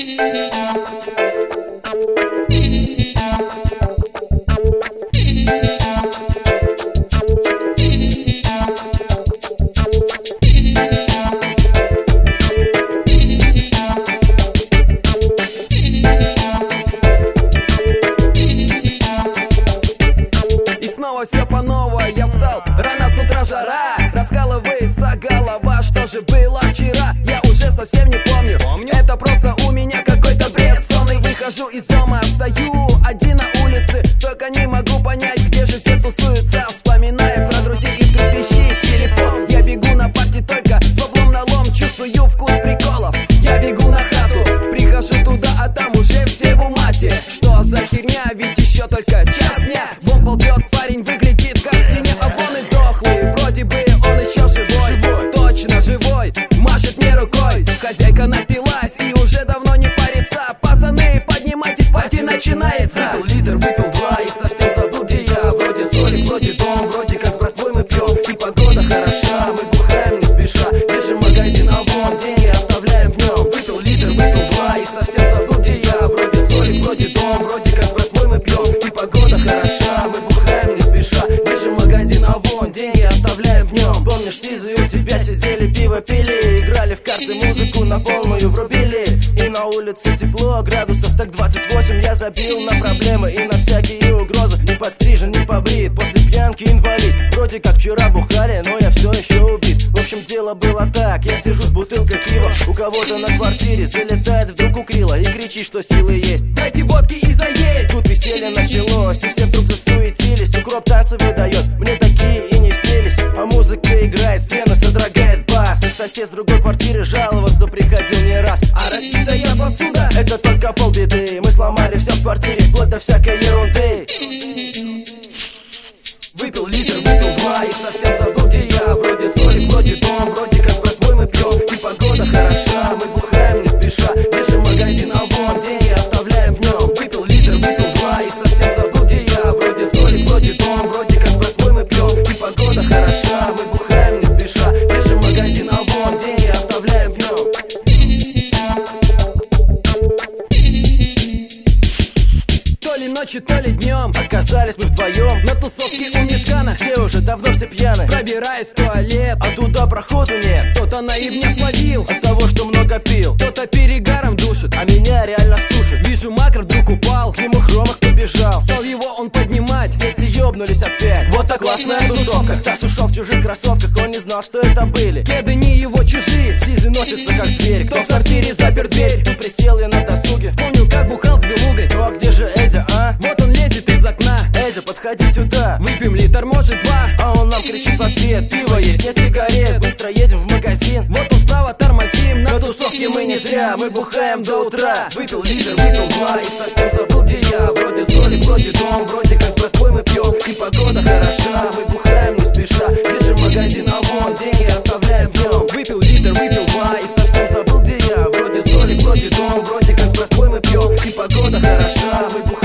Все по новой, я встал, рано с утра жара, раскалывается голова, что же было вчера, я уже совсем не помню. Это просто у меня какой-то бред сонный. Выхожу из дома, стою один на улице, только не могу понять, где же все тусуются. Вспоминаю про друзей и вдруг трещит телефон. Я бегу на парти только с баблом налом, чувствую вкус приколов. Я бегу на хату, прихожу туда, а там уже все в умате. Что за херня, ведь еще только час дня. Вон ползет парень, выглядит как свинья, а вон и дохлый. Вроде бы он еще живой, точно живой, машет мне рукой. Хозяйка напилась и уже давно не парится. Пацаны, поднимайтесь, парти начинается. Выпил литр, выпил два и совсем забыл, где я. Вроде солик, вроде дом, вроде как с братвой мы пьем. И погода хороша, мы бухаем не спеша. Держим магазин, а вон деньги оставляем в нем. Выпил литр, выпил два и совсем забыл, где я. Вроде солик, вроде дом, вроде как с братвой мы пьем. И погода хороша, мы бухаем не спеша. Держим магазин, а вон деньги оставляем в нем. Помнишь, Сизы, у тебя сидели, пиво пили, играли в карты, музыку на полную врубили. И на улице тепло, градусов так 28. Я забил на проблемы и на всякие угрозы. Не подстрижен, не побрит, после пьянки инвалид. Вроде как вчера бухали, но я все еще убит. В общем, дело было так, я сижу с бутылкой пива. У кого-то на квартире залетает вдруг укрила и кричит, что силы есть. Дайте водки и заесть. Тут веселье началось, и все вдруг засуетились. Укроп танцы выдает, мне такие и не снились. А музыка играет, стены содрогает бас. И сосед с другой квартиры жаловаться приходил не раз. А разбитая посуда — это только полбеды. Мы сломали все в квартире, вплоть до всякой ерунды. Выпил литр, выпил два и совсем забыл, где я. Вроде солик, вроде дом, вроде как с братвой мы пьем. И погода хороша, мы бухаем не спеша. Держим магазин, а вон деньги оставляем в нем. Выпил литр, выпил два и совсем забыл, где я. Вроде солик, вроде дом, вроде как с братвой мы пьем. И погода хороша, мы бухаем не спеша. Держим магазин, а вон деньги оставляем в нем. То ли ночью, то ли днем Оказались мы вдвоем на тусовке у Мишкана, где уже давно все пьяны. пробираясь в туалет, А туда проходу нет. кто-то наивно словил, От того, что много пил. кто-то перегаром душит. А меня реально сушит. Вижу, макро вдруг упал, К нему Хромах побежал. стал его он поднимать. Вместе ёбнулись опять. Вот так классная тусовка. Стас ушел в чужих кроссовках, он не знал, что это были. Кеды не его чужие, Сизы носятся как зверь. кто в сортире запер дверь. Тут присел я на досуге. Вспомнил, как бухал с белугой. Ну а где же Эдя, а? Вот он лезет из окна, Эдя, подходи сюда. выпьем литр, может два. А он нам кричит в ответ: пиво есть, нет сигарет. Быстро едем в магазин. Вот он справа, тормозим, На тусовке мы не зря, мы бухаем до утра. Выпил литр, выпил два и совсем забыл, где я. Вроде солик, вроде дом, вроде как с братвой мы пьем. И погода хороша, мы бухаем не спеша. Держим магазин, а вон деньги оставляем в нем. Выпил литр, выпил два И совсем забыл, где я. Вроде солик, вроде дом, вроде как с братвой мы пьем. И погода хороша, мы бухаем